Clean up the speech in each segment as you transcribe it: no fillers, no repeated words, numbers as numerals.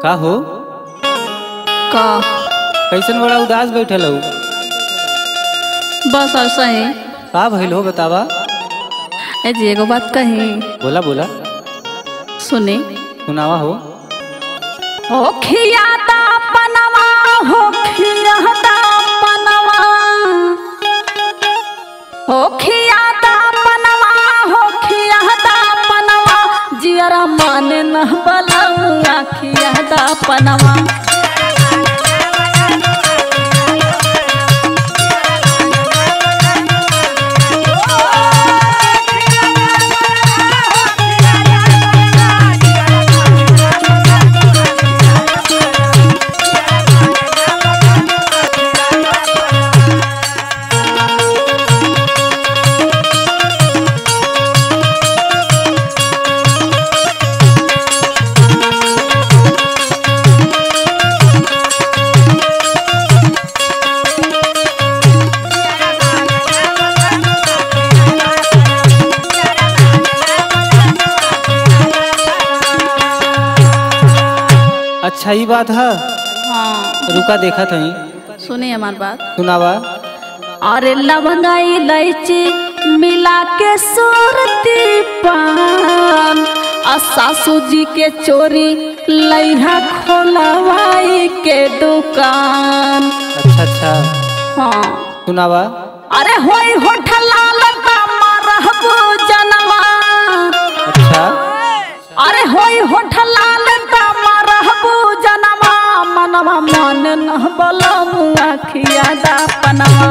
का हो? का कैसन बड़ा उदास बैठल हो? बस ऐसा ही। का भइल हो बतावा? ए जी एगो बात कही बोला बोला। सुनी। सुनावा हो। हो खियादा पनवा, हो खियादा पनवा, हो खियादा पनवा, हो खियादा पनवा, जियरा माने न बलौआ खियादा पनवा। अच्छा ही बात है। हाँ रुका देखा थी। सुनी हमार बात। सुनावा। अरे लवंगा इलायची मिला के सुरती पान, आ सासू जी के चोरी लइहा खोलवाई के दुकान। अच्छा अच्छा। हाँ सुनावा। अरे होई होठला लता मारहबू जनवा। अच्छा। अरे होई होठला लता मारहबू जनवा, मनवा मन न बलमुआ खियादा पनवा।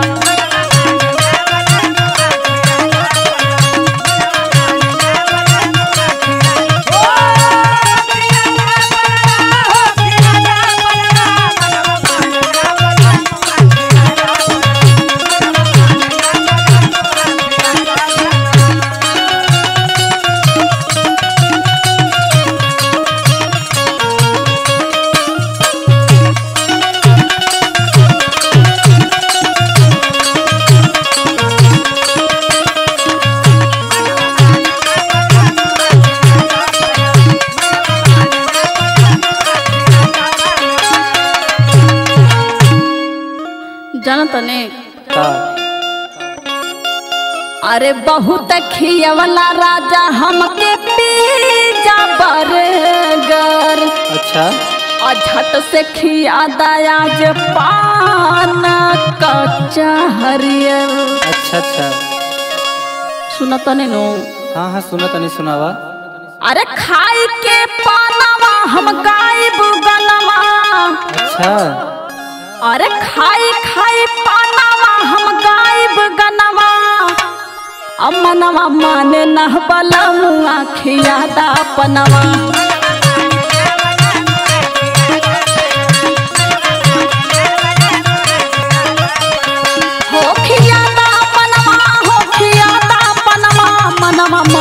जानतने का? अरे बहुत खियवला राजा हमके पिज्जा बर्गर। अच्छा। और झट से खियादा आज पान कच्चा हरियर। अच्छा अच्छा। सुनतने नो। हाँ हाँ सुना तनी। सुनावा। अरे खाई के पानवा हम गायब गनवा। अच्छा। अरे खाई खाई पानवा हम गायब गनवा, अमनवा माने न बलमुआ खियादा पनवा। हो खियादा पनवा, हो खियादा पनवा, मनवा